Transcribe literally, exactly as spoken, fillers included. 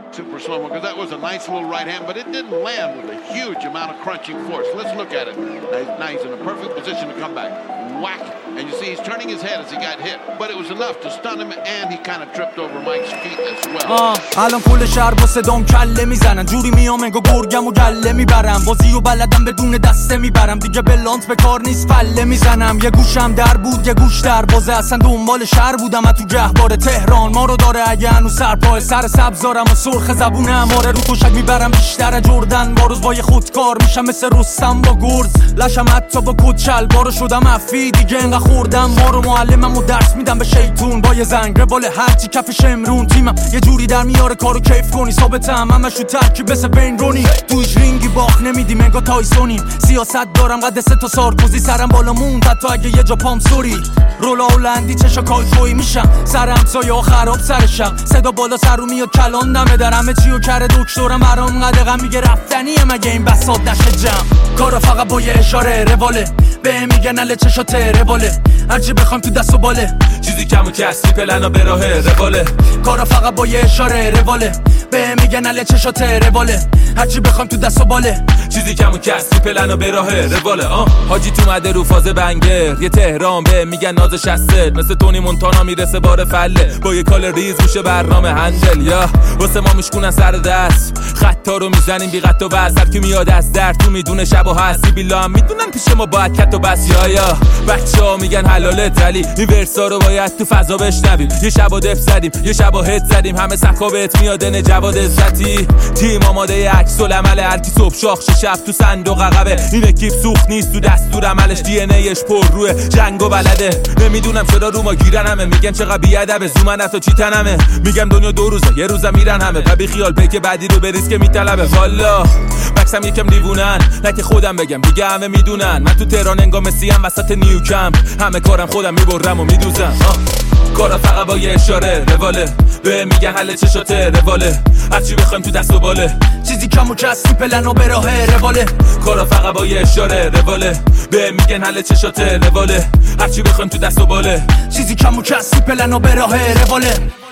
super slow-mo, because that was a nice little right hand, but it didn't land with a huge amount of crunching force. Let's look at it. Now he's in a perfect position to come back. Whack. And you see he's turning his head as he got hit, but it was enough to stun him, and he kind of tripped over Mike's feet as well. الان کل شهر با صدام کله میزنن، جوری میام انگار گرگم و گله میبرم، بازی و بلدم بدون دسته میبرم، دیگه بلانت به کار نیست فله میزنم. یه گوشم در بود یه گوش در بازه، اصلا دنبال شهر بودم تو گهواره تهران ما رو داره اگه هنوز سرپای سر سبزارم و سرخ زبونم، آره رو تشک میبرم بیشتر جردن، با روز با یه خودکار میشم مثل رستم با گرز، لشم حتی با کچل بارو شدم افی دیگه انقدر خوردم ما رو، معلمم و درس میدم به شیطون با یه زنگ روال هرچی کفش امرون، تیمم یه جوری در میاره کارو کیف کنی، ثابتم همش رو ترکیب مثل بین رونی، تویش رینگی باخ نمیدیم انگار تایسونیم، سیاست دارم قد سه تا سارکوزی، سرم بالا موند حتی اگه یه جا پام سوری، رولا هلندی چشا کایفوی میشم، سرم سایه ها خراب سر شب، صدا بالا سر رو میاد کلان دمه در همه چی و کره دکترم برام قدقم میگه رفتنیه مگه این بساط نشه جمع، کارا فقط با یه اشاره رواله، به میگن اله چشاته رواله، هرچی بخوام تو دست و باله، چیزی کم و کسی پلنا به راه رواله، کارا فقط با یه اشاره رواله، به میگن اله چشاته رواله، هرچی بخوام تو دست و باله، چیزی کم و کسی پلنا به راه رواله. آه حاجی تو مده رو فاز بنگر، یه تهران به میگن نازش هسته، مثل تونی مونتانا میرسه بار فله، با یه کال ریز میشه برنامه هندل، یا واسه ما میشکونن سر دست، خطا رو میزنیم بی قط و بس، هر کی میاد از در تو میدونه شب و هستی بیلا هم میدونن پیش ما باید کت و بس، یا یا بچه‌ها میگن حلالت ولی این ورسا رو باید تو فضا بشنویم، یه شب و دف زدیم یه شب و هد زدیم، همه سکا بهت میادن جواد عزتی، تیم آماده عکس العمل، هر کی صبح شاخ شب تو صندوق عقبه، این اکیپ سوخت نیست تو دستور عملش، دی ان ایش پر روی جنگ و بلده، نمیدونم چرا رو ما گیرن همه، میگن چقدر بیادبه زومن حتی چی تنمه، میگم دنیا دو روزه یه روزم میرن همه، و بی خیال پیک بعدی رو بریز که میطلبه، والا بکسم یکم دیوونن نه که خودم بگم دیگه همه میدونن، من تو تهران انگار مسیم وسط نیوکمپ، همه کارم خودم میبرم و میدوزم، کارا فقط با یه اشاره رواله، به میگن حل چشاته رواله، هرچی بخوایم تو دست و باله، چیزی کم و کسی پلنا به راه رواله، کارا فقط با یه اشاره رواله، به میگن حل چشاته رواله، هرچی بخوایم تو دست و باله، چیزی کم و کسی پلنا به راه رواله.